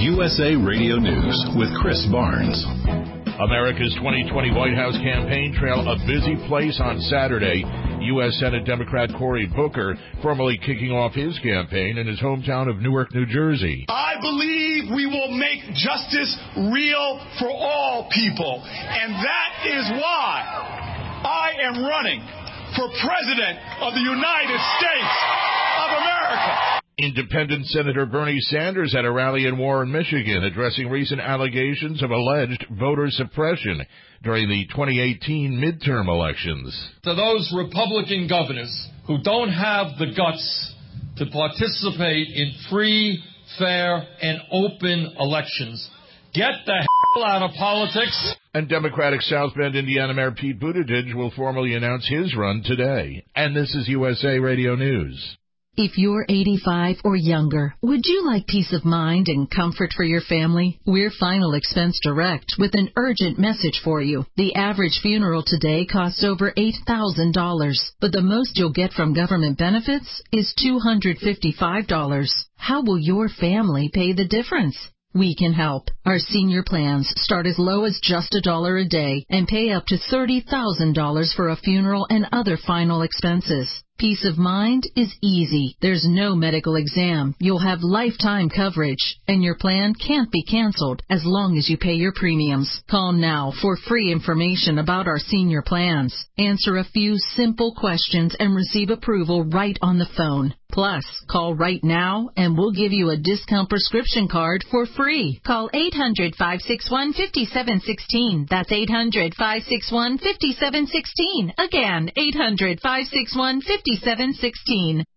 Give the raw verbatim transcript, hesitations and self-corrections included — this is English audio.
U S A Radio News with Chris Barnes. America's twenty twenty White House campaign trail a busy place on Saturday. U S Senate Democrat Cory Booker formally kicking off his campaign in his hometown of Newark, New Jersey. I believe we will make justice real for all people, and that is why I am running for President of the United States of America. Independent Senator Bernie Sanders had a rally in Warren, Michigan, addressing recent allegations of alleged voter suppression during the twenty eighteen midterm elections. To those Republican governors who don't have the guts to participate in free, fair, and open elections, get the hell out of politics. And Democratic South Bend, Indiana Mayor Pete Buttigieg will formally announce his run today. And this is U S A Radio News. If you're eighty-five or younger, would you like peace of mind and comfort for your family? We're Final Expense Direct with an urgent message for you. The average funeral today costs over eight thousand dollars, but the most you'll get from government benefits is two hundred fifty-five dollars. How will your family pay the difference? We can help. Our senior plans start as low as just a dollar a day and pay up to thirty thousand dollars for a funeral and other final expenses. Peace of mind is easy. There's no medical exam. You'll have lifetime coverage, and your plan can't be canceled as long as you pay your premiums. Call now for free information about our senior plans. Answer a few simple questions and receive approval right on the phone. Plus, call right now and we'll give you a discount prescription card for free. Call eight hundred, five six one, five seven one six. That's eight hundred, five six one, five seven one six. Again, eight hundred, five six one, five seven one six.